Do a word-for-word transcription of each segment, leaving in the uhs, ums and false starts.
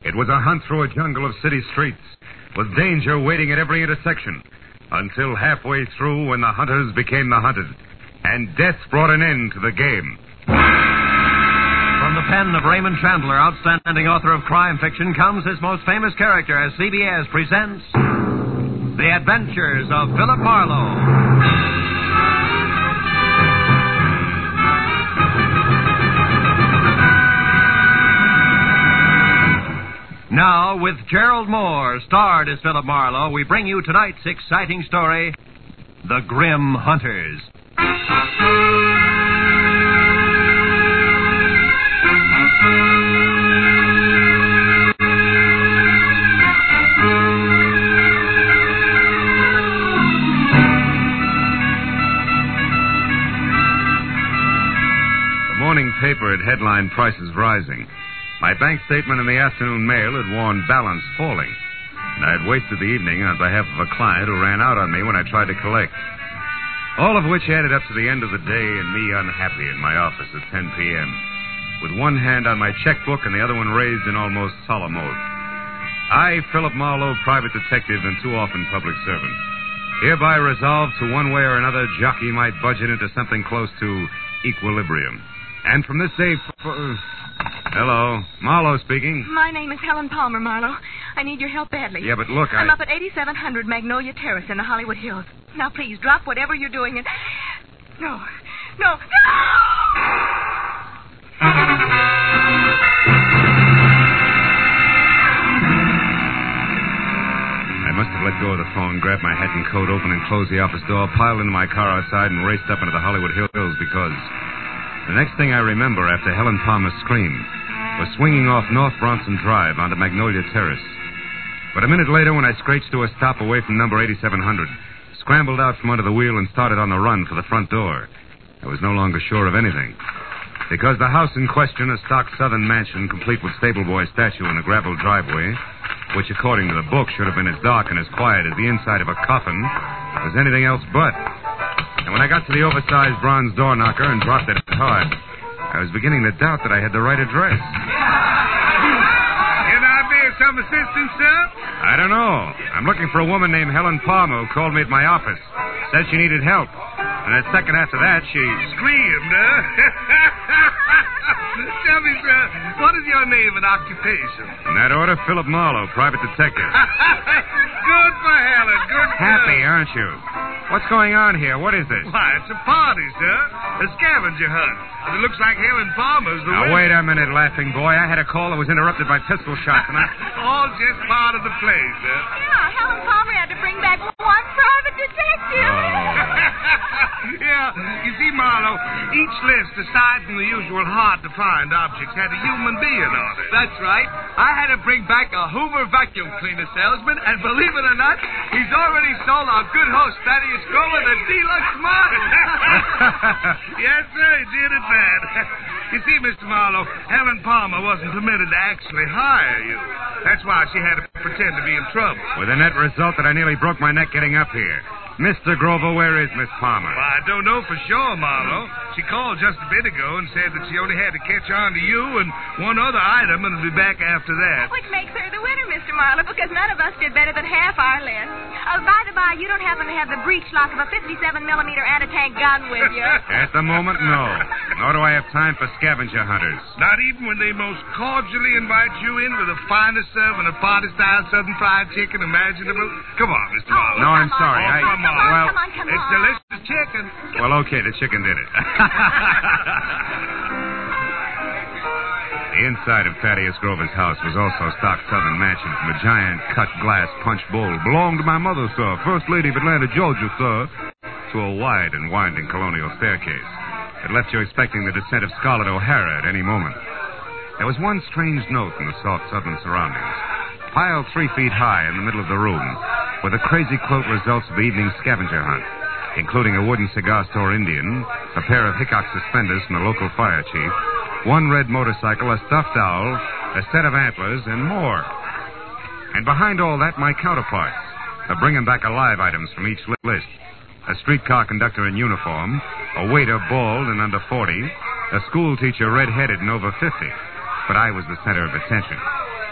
It was a hunt through a jungle of city streets, with danger waiting at every intersection, until halfway through when the hunters became the hunted, and death brought an end to the game. From the pen of Raymond Chandler, outstanding author of crime fiction, comes his most famous character as C B S presents The Adventures of Philip Marlowe. Now, with Gerald Moore, starred as Philip Marlowe, we bring you tonight's exciting story, The Grim Hunters. The morning paper had headlined prices rising. My bank statement in the afternoon mail had warned balance falling, and I had wasted the evening on behalf of a client who ran out on me when I tried to collect. All of which added up to the end of the day and me unhappy in my office at ten p.m., with one hand on my checkbook and the other one raised in almost solemn oath. I, Philip Marlowe, private detective and too often public servant, hereby resolve to one way or another jockey my budget into something close to equilibrium. And from this day... F- Hello. Marlowe speaking. My name is Helen Palmer, Marlowe. I need your help badly. Yeah, but look, I... I'm up at eighty-seven hundred Magnolia Terrace in the Hollywood Hills. Now, please, drop whatever you're doing and... No. No. No! I must have let go of the phone, grabbed my hat and coat, opened and closed the office door, piled into my car outside, and raced up into the Hollywood Hills because... The next thing I remember after Helen Palmer's scream was swinging off North Bronson Drive onto Magnolia Terrace. But a minute later, when I screeched to a stop away from number eighty-seven hundred, scrambled out from under the wheel and started on the run for the front door, I was no longer sure of anything. Because the house in question, a stock southern mansion complete with stable boy statue and a gravel driveway, which according to the book should have been as dark and as quiet as the inside of a coffin, was anything else but. And when I got to the oversized bronze door knocker and dropped it hard, I was beginning to doubt that I had the right address. Can I be of some assistance, sir? I don't know. I'm looking for a woman named Helen Palmer who called me at my office. Said she needed help. And a second after that, she... Screamed, huh? Tell me, sir, what is your name and occupation? In that order, Philip Marlowe, private detective. Good for Helen, good for Happy, aren't you? What's going on here? What is this? Why, it's a party, sir. A scavenger hunt. It looks like Helen Palmer's the Now, winner. wait a minute, laughing boy. I had a call that was interrupted by pistol shots, and I... All just part of the play, sir. Yeah, Helen Palmer had to bring back one private detective. Yeah, you see, Marlowe, each list, aside from the usual hard-to-find objects, had a human being on it. That's right. I had to bring back a Hoover vacuum cleaner salesman, and believe it or not, he's already sold our good host, Thaddeus Golan, a deluxe model. Yes, sir, he did it bad. You see, Mister Marlowe, Helen Palmer wasn't permitted to actually hire you. That's why she had to pretend to be in trouble. With the net result that I nearly broke my neck getting up here. Mister Grover, where is Miss Palmer? Well, I don't know for sure, Marlowe. She called just a bit ago and said that she only had to catch on to you and one other item and will be back after that. Which makes her the winner, Mister Marlowe, because none of us did better than half our list. Oh, by the by, you don't happen to have the breech lock of a fifty-seven millimeter anti-tank gun with you. At the moment, no. Nor do I have time for scavenger hunters. Not even when they most cordially invite you in with the finest serving of party-style southern fried chicken imaginable? Come on, Mister Marlowe. No, I'm sorry. Oh, I... come on. Come on, Well, come on, come It's on. delicious chicken. Well, okay, the chicken did it. The inside of Thaddeus Grover's house was also stock southern mansion from a giant cut glass punch bowl. Belonged to my mother, sir, First Lady of Atlanta, Georgia, sir. To a wide and winding colonial staircase. It left you expecting the descent of Scarlett O'Hara at any moment. There was one strange note in the soft southern surroundings. Piled three feet high in the middle of the room were the crazy quote results of the evening scavenger hunt, including a wooden cigar store Indian, a pair of Hickok suspenders from the local fire chief, one red motorcycle, a stuffed owl, a set of antlers, and more. And behind all that, my counterparts, the bringing back alive items from each list. A streetcar conductor in uniform, a waiter bald and under forty, a school teacher red-headed and over fifty. But I was the center of attention.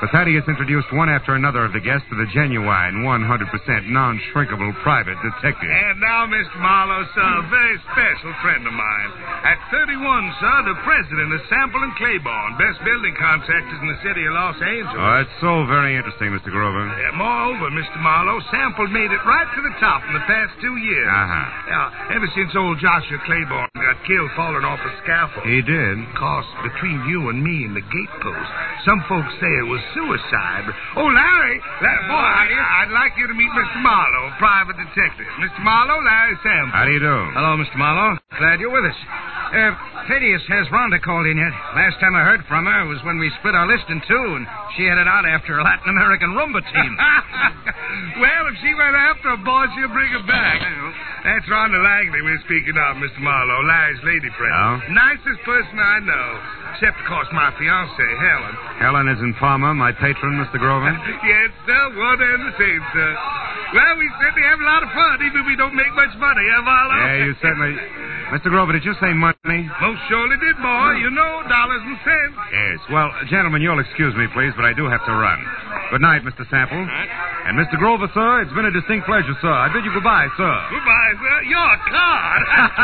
but Thaddeus introduced one after another of the guests to the genuine, one hundred percent non-shrinkable private detective. And now, Mister Marlowe, sir, a very special friend of mine. At thirty-one, sir, the president of Sample and Claiborne, best building contractors in the city of Los Angeles. Oh, that's so very interesting, Mister Grover. Yeah, moreover, Mister Marlowe, Sample made it right to the top in the past two years. Uh-huh. Yeah, ever since old Joshua Claiborne got killed falling off a scaffold. He did? Of course, between you and me and the gatepost, some folks say it was suicide. But, oh, Larry, Larry boy, I, I'd like you to meet Mister Marlowe, private detective. Mister Marlowe, Larry Sample. How do you do? Hello, Mister Marlowe. Glad you're with us. Uh, Thaddeus, has Rhonda called in yet? Last time I heard from her was when we split our list in two, and she headed out after a Latin American rumba team. Well, if she went after a boy, she'll bring her back. That's Rhonda Langley we're speaking of, Mister Marlowe, Larry's lady friend. Oh? Nicest person I know. Except, of course, my fiancée, Helen. Helen is in Palmer, my patron, Mister Grover. Yes, sir. One and the same, sir. Well, we certainly have a lot of fun, even if we don't make much money, huh, Marlowe? Yeah, you certainly... Mister Grover, did you say money? Most surely did, boy. You know, dollars and cents. Yes. Well, gentlemen, you'll excuse me, please, but I do have to run. Good night, Mister Sample. And Mister Grover, sir, it's been a distinct pleasure, sir. I bid you goodbye, sir. Goodbye, sir. You're a card.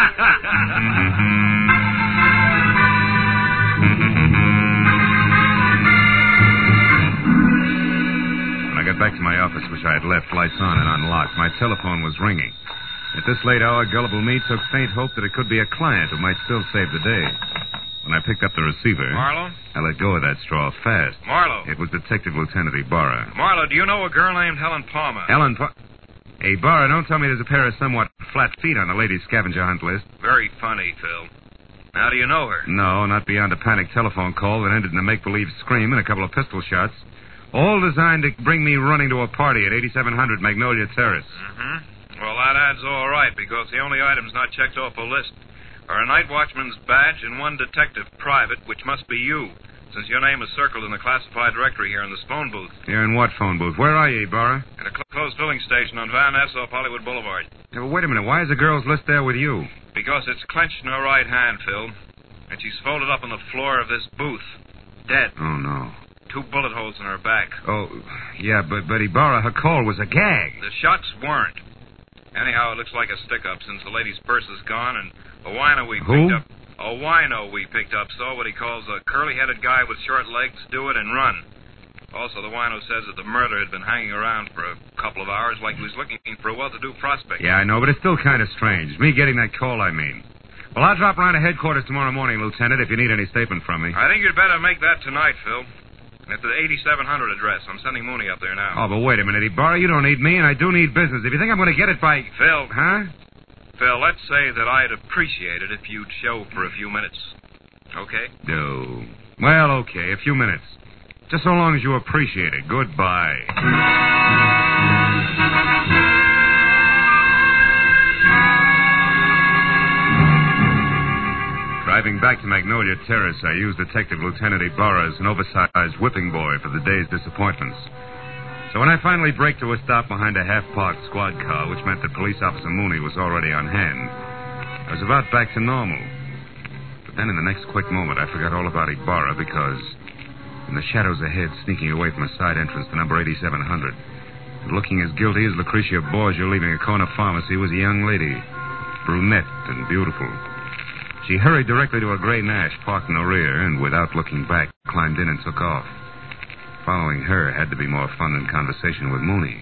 When I got back to my office, which I had left lights on and unlocked, my telephone was ringing. At this late hour, gullible me took faint hope that it could be a client who might still save the day. When I picked up the receiver... Marlowe? I let go of that straw fast. Marlowe? It was Detective Lieutenant Ibarra. Marlowe, do you know a girl named Helen Palmer? Helen pa- Hey, Ibarra, don't tell me there's a pair of somewhat flat feet on the ladies' scavenger hunt list. Very funny, Phil. How do you know her? No, not beyond a panic telephone call that ended in a make-believe scream and a couple of pistol shots. All designed to bring me running to a party at eighty-seven hundred Magnolia Terrace. Mm-hmm. Well, that adds all right, because the only items not checked off the list are a night watchman's badge and one detective private, which must be you, since your name is circled in the classified directory here in this phone booth. Here in what phone booth? Where are you, Ibarra? At a cl- closed filling station on Van Ness off Hollywood Boulevard. Yeah, but wait a minute. Why is the girl's list there with you? Because it's clenched in her right hand, Phil, and she's folded up on the floor of this booth, dead. Oh, no. Two bullet holes in her back. Oh, yeah, but, but Ibarra, her call was a gag. The shots weren't. Anyhow, it looks like a stick-up since the lady's purse is gone, and a wino we Who? picked up... A wino we picked up saw what he calls a curly-headed guy with short legs do it and run. Also, the wino says that the murderer had been hanging around for a couple of hours like he was looking for a well-to-do prospect. Yeah, I know, but it's still kind of strange. Me getting that call, I mean. Well, I'll drop around to headquarters tomorrow morning, Lieutenant, if you need any statement from me. I think you'd better make that tonight, Phil. At the eighty-seven hundred address. I'm sending Mooney up there now. Oh, but wait a minute, Ibarra. You don't need me, and I do need business. If you think I'm going to get it by... Phil. Huh? Phil, let's say that I'd appreciate it if you'd show for a few minutes. Okay? No. Well, okay, a few minutes. Just so long as you appreciate it. Goodbye. Driving back to Magnolia Terrace, I used Detective Lieutenant Ibarra as an oversized whipping boy for the day's disappointments. So when I finally braked to a stop behind a half-parked squad car, which meant that Police Officer Mooney was already on hand, I was about back to normal. But then in the next quick moment, I forgot all about Ibarra because in the shadows ahead, sneaking away from a side entrance to number eighty-seven hundred, and looking as guilty as Lucretia Borgia leaving a corner pharmacy, was a young lady, brunette and beautiful. She hurried directly to a gray Nash parked in the rear and, without looking back, climbed in and took off. Following her had to be more fun than conversation with Mooney.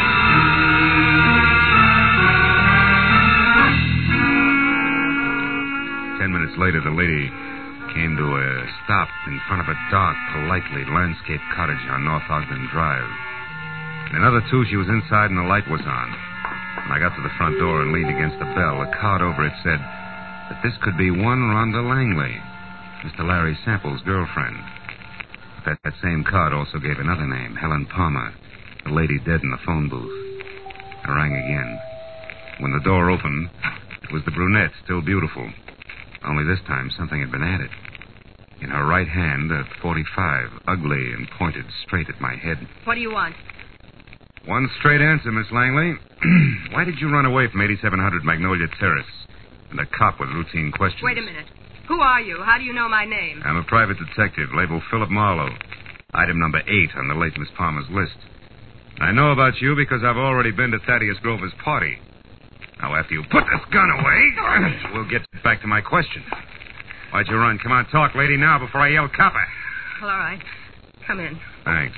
Ten minutes later, the lady came to a stop in front of a dark, politely landscaped cottage on North Ogden Drive. In another two, she was inside and the light was on. When I got to the front door and leaned against the bell, a card over it said that this could be one Rhonda Langley, Mister Larry Sample's girlfriend. But that, that same card also gave another name, Helen Palmer, the lady dead in the phone booth. I rang again. When the door opened, it was the brunette, still beautiful. Only this time, something had been added. In her right hand, a forty-five, ugly and pointed straight at my head. What do you want? One straight answer, Miss Langley. Why did you run away from eighty-seven hundred Magnolia Terrace? And a cop with routine questions. Wait a minute. Who are you? How do you know my name? I'm a private detective, labeled Philip Marlowe. Item number eight on the late Miss Palmer's list. I know about you because I've already been to Thaddeus Grover's party. Now, after you put this gun away, we'll get back to my question. Why'd you run? Come on, talk, lady, now before I yell copper. Well, all right. Come in. Thanks.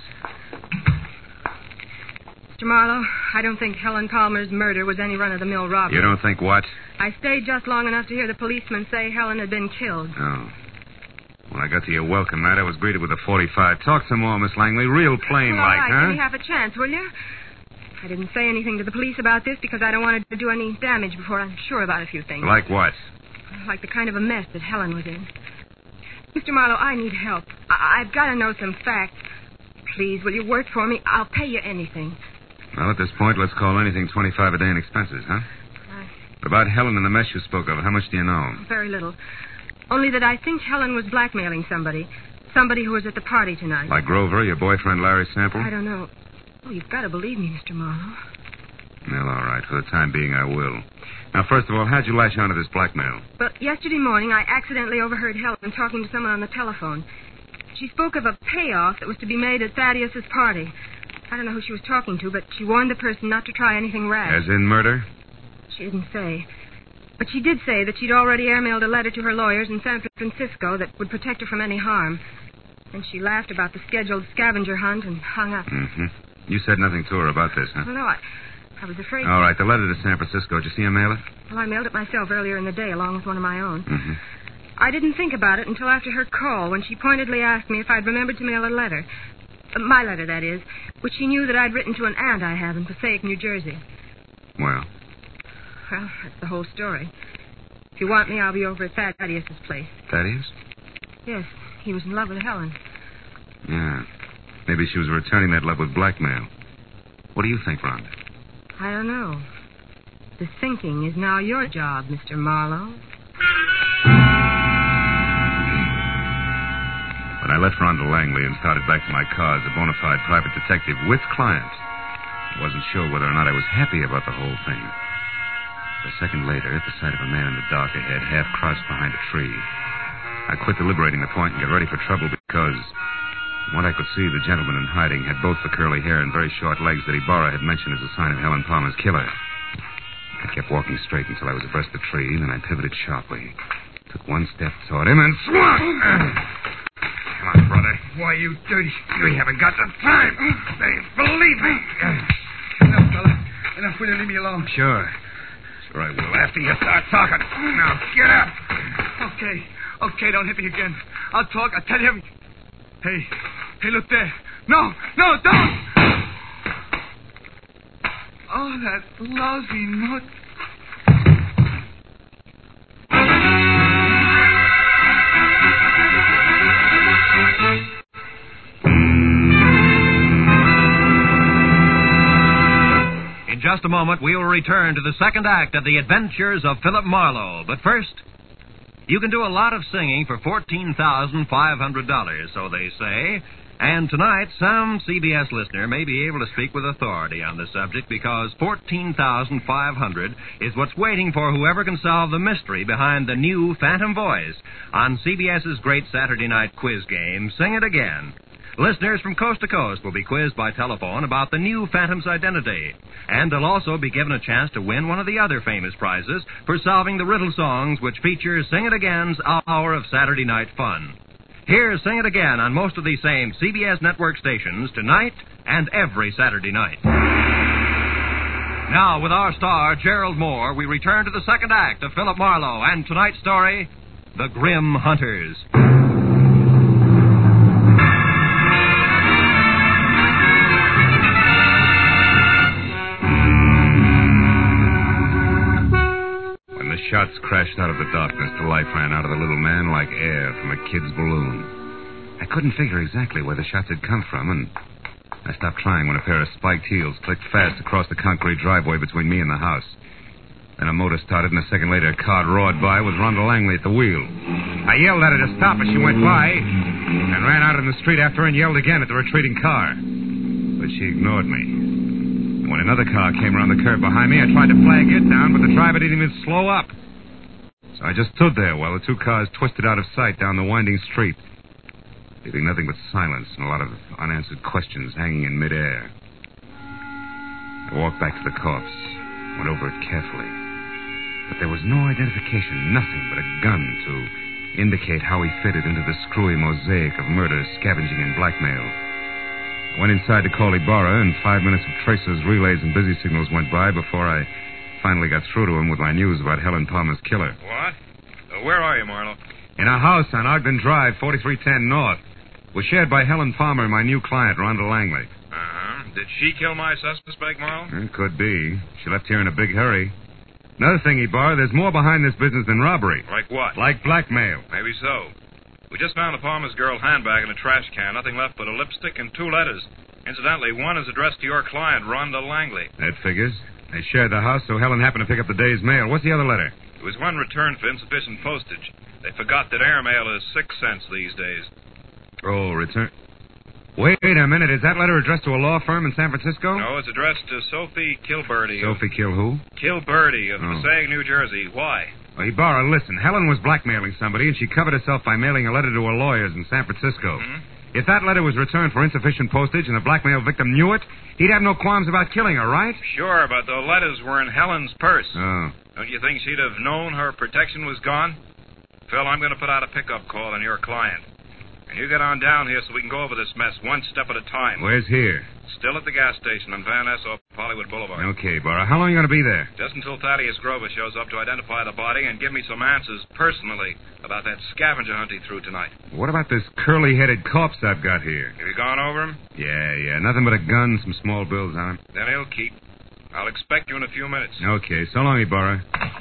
Mister Marlowe, I don't think Helen Palmer's murder was any run-of-the-mill robbery. You don't think what? I stayed just long enough to hear the policeman say Helen had been killed. Oh. When I got to your welcome mat, I was greeted with a forty-five. Talk some more, Miss Langley. Real plain well, like, all right, huh? Give me half a chance, will you? I didn't say anything to the police about this because I don't want to do any damage before I'm sure about a few things. Like what? Like the kind of a mess that Helen was in. Mister Marlowe, I need help. I- I've got to know some facts. Please, will you work for me? I'll pay you anything. Well, at this point, let's call anything twenty-five a day in expenses, huh? Uh, But about Helen and the mess you spoke of, how much do you know? Very little. Only that I think Helen was blackmailing somebody. Somebody who was at the party tonight. Like Grover, your boyfriend Larry Sample? I don't know. Oh, you've got to believe me, Mister Marlowe. Well, all right. For the time being, I will. Now, first of all, how'd you latch onto this blackmail? But yesterday morning, I accidentally overheard Helen talking to someone on the telephone. She spoke of a payoff that was to be made at Thaddeus's party. I don't know who she was talking to, but she warned the person not to try anything rash. As in murder? She didn't say. But she did say that she'd already airmailed a letter to her lawyers in San Francisco that would protect her from any harm. And she laughed about the scheduled scavenger hunt and hung up. Mm-hmm. You said nothing to her about this, huh? Well, no, I, I was afraid... All right, the letter to San Francisco. Did you see her mail it? Well, I mailed it myself earlier in the day, along with one of my own. Mm-hmm. I didn't think about it until after her call, when she pointedly asked me if I'd remembered to mail a letter. Uh, my letter, that is, which she knew that I'd written to an aunt I have in Passaic, New Jersey. Well? Well, that's the whole story. If you want me, I'll be over at Thaddeus's place. Thaddeus? Yes, he was in love with Helen. Yeah. Maybe she was returning that love with blackmail. What do you think, Rhonda? I don't know. The thinking is now your job, Mister Marlowe. When I left Rhonda Langley and started back to my car as a bona fide private detective with client, I wasn't sure whether or not I was happy about the whole thing. A second later, at the sight of a man in the dark ahead, half crouched behind a tree, I quit deliberating the point and got ready for trouble because, from what I could see, the gentleman in hiding had both the curly hair and very short legs that Ibarra had mentioned as a sign of Helen Palmer's killer. I kept walking straight until I was abreast the tree, then I pivoted sharply, took one step toward him, and swung! Come on, brother. Why, you dirty... We haven't got the time. They believe me. Enough, fella. Enough. Will you leave me alone? Sure. Sure I will. After you start talking. Now, get up. Okay. Okay, don't hit me again. I'll talk. I'll tell you everything. Hey. Hey, look there. No. No, don't. Oh, that lousy nut. In just a moment, we will return to the second act of The Adventures of Philip Marlowe. But first, you can do a lot of singing for fourteen thousand five hundred dollars, so they say. And tonight, some C B S listener may be able to speak with authority on the subject because fourteen thousand five hundred dollars is what's waiting for whoever can solve the mystery behind the new Phantom Voice on CBS's great Saturday night quiz game, Sing It Again. Listeners from coast to coast will be quizzed by telephone about the new Phantom's identity. And they'll also be given a chance to win one of the other famous prizes for solving the riddle songs which feature Sing It Again's hour of Saturday night fun. Here's Sing It Again on most of these same C B S network stations tonight and every Saturday night. Now, with our star, Gerald Moore, we return to the second act of Philip Marlowe and tonight's story, The Grim Hunters. The shots crashed out of the darkness. The life ran out of the little man like air from a kid's balloon. I couldn't figure exactly where the shots had come from, and I stopped trying when a pair of spiked heels clicked fast across the concrete driveway between me and the house. Then a motor started, and a second later a car roared by with Rhonda Langley at the wheel. I yelled at her to stop as she went by, and ran out in the street after her and yelled again at the retreating car. But she ignored me. When another car came around the curve behind me, I tried to flag it down, but the driver didn't even slow up. So I just stood there while the two cars twisted out of sight down the winding street. leaving nothing but silence and a lot of unanswered questions hanging in midair. I walked back to the corpse, went over it carefully. But there was no identification, nothing but a gun to indicate how he fitted into the screwy mosaic of murder, scavenging, and blackmail. I went inside to call Ibarra, and five minutes of tracers, relays, and busy signals went by before I finally got through to him with my news about Helen Palmer's killer. What? Uh, where are you, Marlowe? In a house on Ogden Drive, forty-three ten North. It was shared by Helen Palmer and my new client, Rhonda Langley. Uh-huh. Did she kill my suspect, Marlowe? It could be. She left here in a big hurry. Another thing, Ibarra, there's more behind this business than robbery. Like what? Like blackmail. Maybe so. We just found the Palmer's girl handbag in a trash can. Nothing left but a lipstick and two letters. Incidentally, one is addressed to your client, Rhonda Langley. That figures. They shared the house, so Helen happened to pick up the day's mail. What's the other letter? It was one returned for insufficient postage. They forgot that airmail is six cents these days. Oh, return... Wait a minute. Is that letter addressed to a law firm in San Francisco? No, it's addressed to Sophie Kilberty. Sophie Kill who? Kilberty of Oh. Passaic, New Jersey. Why? Well, Ibarra, listen. Helen was blackmailing somebody, and she covered herself by mailing a letter to her lawyers in San Francisco. Mm-hmm. If that letter was returned for insufficient postage and the blackmail victim knew it, he'd have no qualms about killing her, right? Sure, but the letters were in Helen's purse. Oh. Don't you think she'd have known her protection was gone? Phil, I'm going to put out a pickup call on your client. And you get on down here so we can go over this mess one step at a time. Where's here? Still at the gas station on Van Ness off Hollywood Boulevard. Okay, Ibarra. How long are you going to be there? Just until Thaddeus Grover shows up to identify the body and give me some answers personally about that scavenger hunt he threw tonight. What about this curly-headed corpse I've got here? Have you gone over him? Yeah, yeah. Nothing but a gun, some small bills on him. Then he'll keep. I'll expect you in a few minutes. Okay, so long, Ibarra.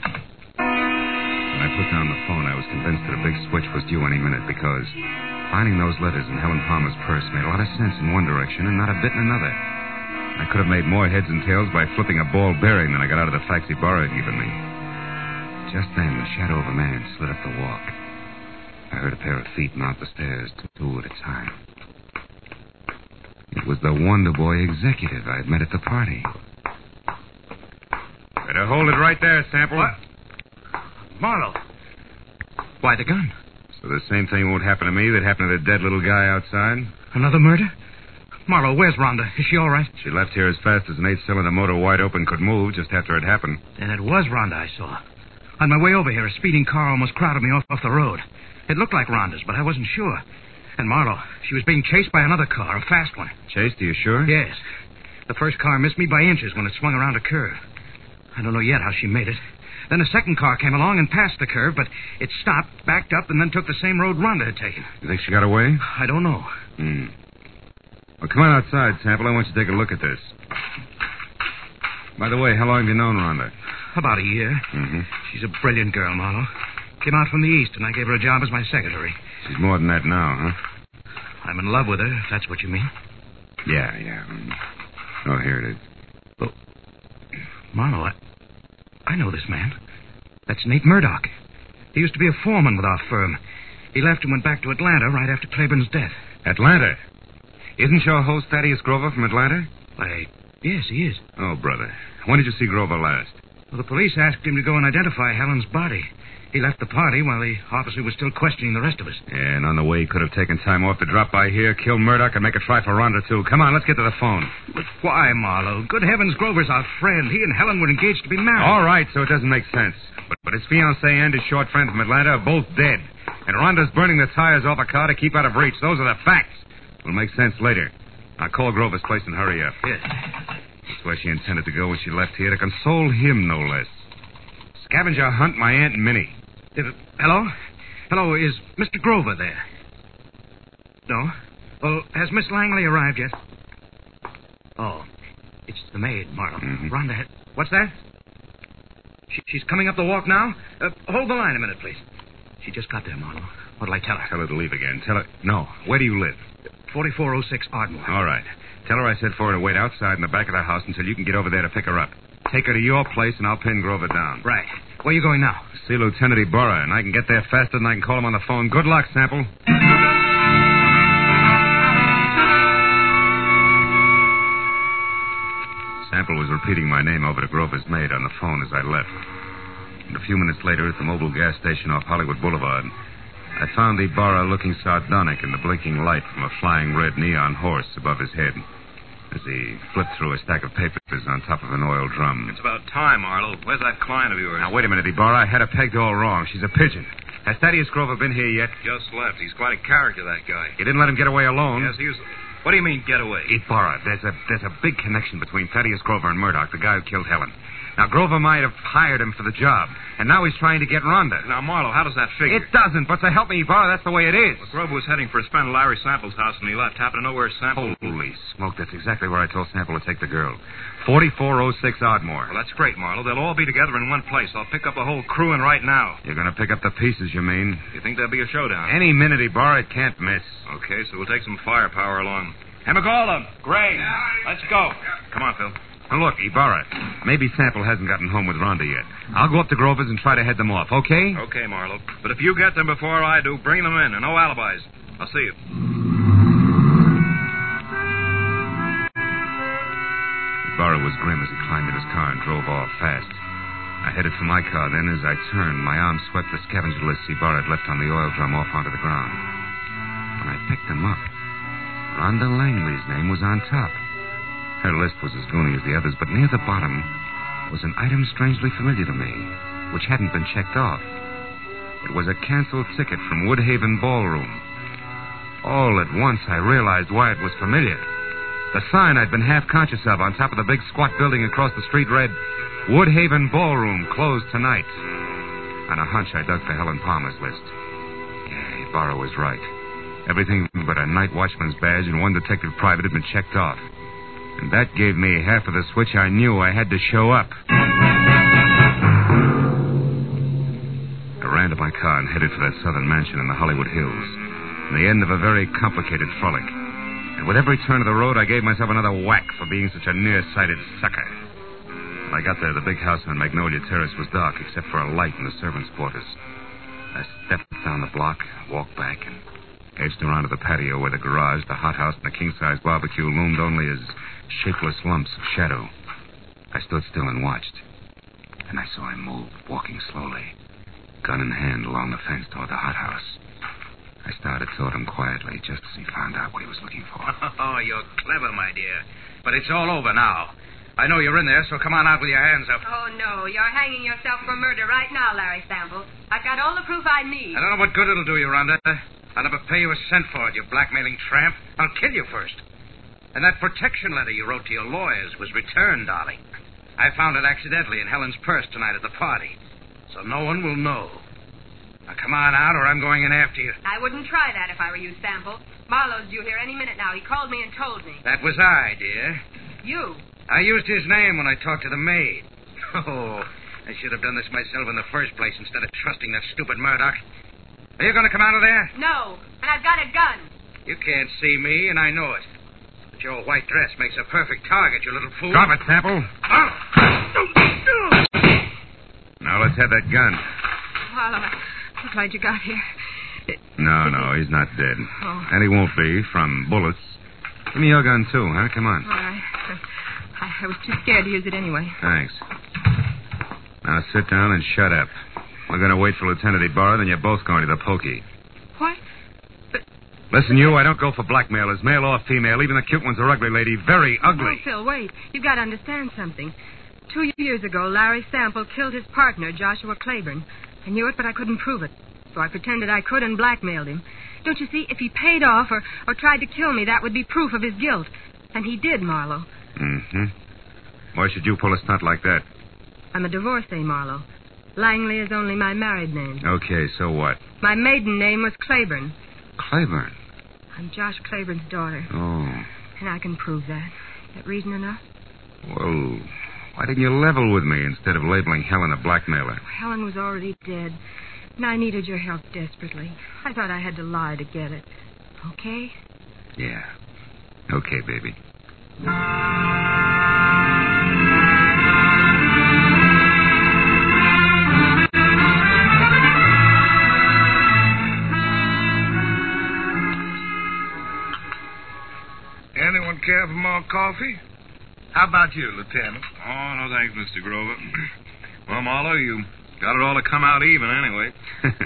When I put down the phone, I was convinced that a big switch was due any minute because finding those letters in Helen Palmer's purse made a lot of sense in one direction and not a bit in another. I could have made more heads and tails by flipping a ball bearing than I got out of the facts Ibarra had given me. Just then, the shadow of a man slid up the walk. I heard a pair of feet mount the stairs, two at a time. It was the Wonder Boy executive I'd met at the party. Better hold it right there, Sample. What? Marlowe. Why the gun? So the same thing won't happen to me that happened to the dead little guy outside? Another murder? Marlowe, where's Rhonda? Is she all right? She left here as fast as an eight-cylinder motor wide open could move just after it happened. Then it was Rhonda I saw. On my way over here, a speeding car almost crowded me off, off the road. It looked like Rhonda's, but I wasn't sure. And Marlowe, she was being chased by another car, a fast one. Chased, are you sure? Yes. The first car missed me by inches when it swung around a curve. I don't know yet how she made it. Then a second car came along and passed the curve, but it stopped, backed up, and then took the same road Rhonda had taken. You think she got away? I don't know. Hmm. Well, come on outside, Sample. I want you to take a look at this. By the way, how long have you known Rhonda? About a year. Mm-hmm. She's a brilliant girl, Marlowe. Came out from the East, and I gave her a job as my secretary. She's more than that now, huh? I'm in love with her, if that's what you mean. Yeah, yeah. Mm. Oh, here it is. Oh, Marlowe, I, I know this man. That's Nate Murdoch. He used to be a foreman with our firm. He left and went back to Atlanta right after Claiborne's death. Atlanta? Isn't your host Thaddeus Grover from Atlanta? Why, yes, he is. Oh, brother. When did you see Grover last? Well, the police asked him to go and identify Helen's body. He left the party while the officer was still questioning the rest of us. Yeah, and on the way, he could have taken time off to drop by here, kill Murdoch, and make a try for Rhonda, too. Come on, let's get to the phone. But why, Marlowe? Good heavens, Grover's our friend. He and Helen were engaged to be married. All right, so it doesn't make sense. But, but his fiancée and his short friend from Atlanta are both dead. And Rhonda's burning the tires off a car to keep out of reach. Those are the facts. It'll make sense later. Now call Grover's place and hurry up. Yes. That's where she intended to go when she left here, to console him, no less. Scavenger hunt my Aunt Minnie. Uh, hello? Hello, is Mister Grover there? No? Well, has Miss Langley arrived yet? Oh, it's the maid, Marlowe. Mm-hmm. Rhonda, had... what's that? She, she's coming up the walk now? Uh, hold the line a minute, please. She just got there, Marlowe. What'll I tell her? Tell her to leave again. Tell her... No. Where do you live? forty-four oh six Ardmore. All right. Tell her I said for her to wait outside in the back of the house until you can get over there to pick her up. Take her to your place, and I'll pin Grover down. Right. Where are you going now? See Lieutenant Ibarra, and I can get there faster than I can call him on the phone. Good luck, Sample. Sample was repeating my name over to Grover's maid on the phone as I left. And a few minutes later, at the Mobile gas station off Hollywood Boulevard, I found Ibarra looking sardonic in the blinking light from a flying red neon horse above his head as he flipped through a stack of papers on top of an oil drum. It's about time, Marlowe. Where's that client of yours? Now, wait a minute, Ibarra. I had her pegged all wrong. She's a pigeon. Has Thaddeus Grover been here yet? Just left. He's quite a character, that guy. You didn't let him get away alone? Yes, he was... What do you mean, get away? Ibarra, there's a, there's a big connection between Thaddeus Grover and Murdoch, the guy who killed Helen. Now, Grover might have hired him for the job, and now he's trying to get Rhonda. Now, Marlowe, how does that figure? It doesn't, but to help me, Ibarra, that's the way it is. Well, Grover was heading for his friend Larry Sample's house when he left. Happened to know where Sample... Holy smoke, that's exactly where I told Sample to take the girl. forty-four oh six Ardmore. Well, that's great, Marlowe. They'll all be together in one place. I'll pick up the whole crew in right now. You're going to pick up the pieces, you mean? You think there'll be a showdown? Any minute, Ibarra. It can't miss. Okay, so we'll take some firepower along. Hemigala, Gray, let's go. Come on, Phil. Now, look, Ibarra, maybe Sample hasn't gotten home with Rhonda yet. I'll go up to Grover's and try to head them off, okay? Okay, Marlowe. But if you get them before I do, bring them in, and no alibis. I'll see you. Ibarra was grim as he climbed in his car and drove off fast. I headed for my car. Then, as I turned, my arm swept the scavenger lists Ibarra had left on the oil drum off onto the ground. When I picked them up, Rhonda Langley's name was on top. Her list was as goony as the others, but near the bottom was an item strangely familiar to me, which hadn't been checked off. It was a canceled ticket from Woodhaven Ballroom. All at once, I realized why it was familiar. The sign I'd been half conscious of on top of the big squat building across the street read, Woodhaven Ballroom, closed tonight. On a hunch, I dug for Helen Palmer's list. Yeah, Ibarra was right. Everything but a night watchman's badge and one detective private had been checked off. And that gave me half of the switch I knew I had to show up. I ran to my car and headed for that southern mansion in the Hollywood Hills, the end of a very complicated frolic. And with every turn of the road, I gave myself another whack for being such a nearsighted sucker. When I got there, the big house on Magnolia Terrace was dark, except for a light in the servants' quarters. I stepped down the block, walked back, and edged around to the patio where the garage, the hothouse, and the king-size barbecue loomed only as shapeless lumps of shadow. I stood still and watched. And I saw him move, walking slowly, gun in hand along the fence toward the hothouse. I started toward him quietly, just as he found out what he was looking for. Oh, you're clever, my dear. But it's all over now. I know you're in there, so come on out with your hands up. Oh, no. You're hanging yourself for murder right now, Larry Sample. I've got all the proof I need. I don't know what good it'll do you, Rhonda. I'll never pay you a cent for it, you blackmailing tramp. I'll kill you first. And that protection letter you wrote to your lawyers was returned, darling. I found it accidentally in Helen's purse tonight at the party. So no one will know. Now come on out or I'm going in after you. I wouldn't try that if I were you, Sample. Marlowe's due here any minute now. He called me and told me. That was I, dear. You? I used his name when I talked to the maid. Oh, I should have done this myself in the first place instead of trusting that stupid Murdoch. Are you going to come out of there? No, and I've got a gun. You can't see me, and I know it. But your white dress makes a perfect target, you little fool. Drop it, Sample. Oh. Now let's have that gun. Marlowe, I'm glad you got here. It... No, no, he's not dead. Oh. And he won't be from bullets. Give me your gun, too, huh? Come on. All right. I, I was too scared to use it anyway. Thanks. Now sit down and shut up. We're going to wait for Lieutenant Ibarra, then you're both going to the pokey. What? But... Listen, you, I don't go for blackmailers, male or female. Even the cute ones are ugly, lady. Very ugly. Oh, Phil, wait. You've got to understand something. Two years ago, Larry Sample killed his partner, Joshua Claiborne. I knew it, but I couldn't prove it. So I pretended I could and blackmailed him. Don't you see, if he paid off or, or tried to kill me, that would be proof of his guilt. And he did, Marlowe. Mm-hmm. Why should you pull a stunt like that? I'm a divorcee, Marlowe. Langley is only my married name. Okay, so what? My maiden name was Claiborne. Claiborne? I'm Josh Claiborne's daughter. Oh. And I can prove that. Is that reason enough? Well, why didn't you level with me instead of labeling Helen a blackmailer? Helen was already dead, and I needed your help desperately. I thought I had to lie to get it. Okay? Yeah. Okay, baby. Anyone care for more coffee? How about you, Lieutenant? Oh, no thanks, Mister Grover. Well, Marlowe, you got it all to come out even anyway.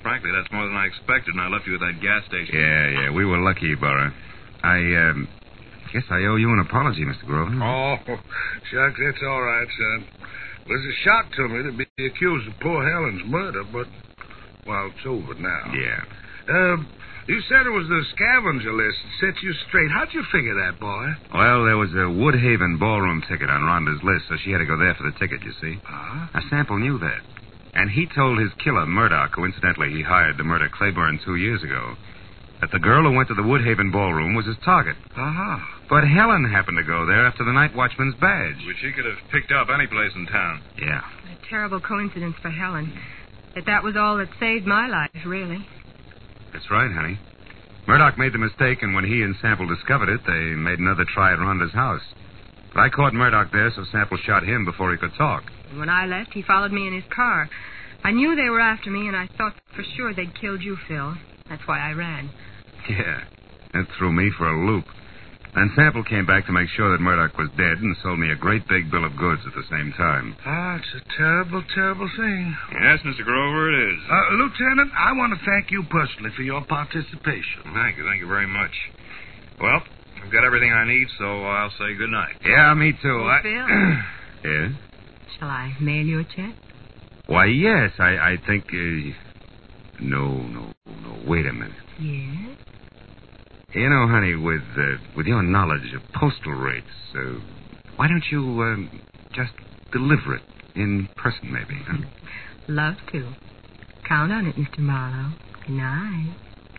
Frankly, that's more than I expected, and I left you at that gas station. Yeah, yeah, we were lucky, Burra. I, um, guess I owe you an apology, Mister Grover. Oh, shucks, that's all right, son. It was a shock to me to be accused of poor Helen's murder, but, well, it's over now. Yeah. Um, you said it was the scavenger list that set you straight. How'd you figure that, boy? Well, there was a Woodhaven ballroom ticket on Rhonda's list, so she had to go there for the ticket, you see. Huh? Now, Sample knew that. And he told his killer, Murdoch, who incidentally he hired to murder Claiborne two years ago, that the girl who went to the Woodhaven ballroom was his target. Uh-huh. But Helen happened to go there after the night watchman's badge. Which he could have picked up any place in town. Yeah. A terrible coincidence for Helen. That that was all that saved my life, really. That's right, honey. Murdoch made the mistake, and when he and Sample discovered it, they made another try at Rhonda's house. But I caught Murdoch there, so Sample shot him before he could talk. And when I left, he followed me in his car. I knew they were after me, and I thought for sure they'd killed you, Phil. That's why I ran. Yeah, that threw me for a loop. Then Sample came back to make sure that Murdoch was dead and sold me a great big bill of goods at the same time. Ah, it's a terrible, terrible thing. Yes, Mister Grover, it is. Uh, Lieutenant, I want to thank you personally for your participation. Thank you, thank you very much. Well, I've got everything I need, so I'll say good night. Yeah, me too. Oh, I... Phil. Yeah? Shall I mail you a check? Why, yes, I, I think... Uh... No, no, no, wait a minute. Yes? You know, honey, with uh, with your knowledge of postal rates, uh, why don't you um, just deliver it in person, maybe? Huh? Love to. Count on it, Mister Marlowe. Good night.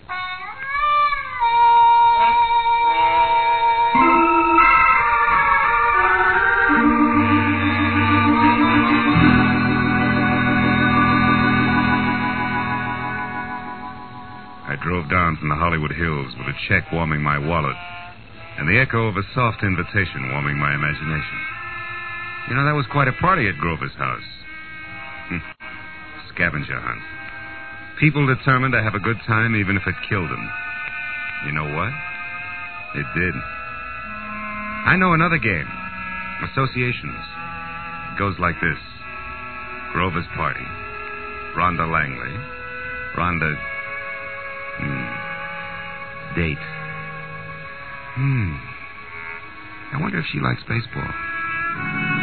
I drove down from the Hollywood Hills with a check warming my wallet and the echo of a soft invitation warming my imagination. You know, that was quite a party at Grover's house. Scavenger hunt. People determined to have a good time even if it killed them. You know what? It did. I know another game. Associations. It goes like this. Grover's party. Rhonda Langley. Rhonda... Hmm. Date. Hmm. I wonder if she likes baseball.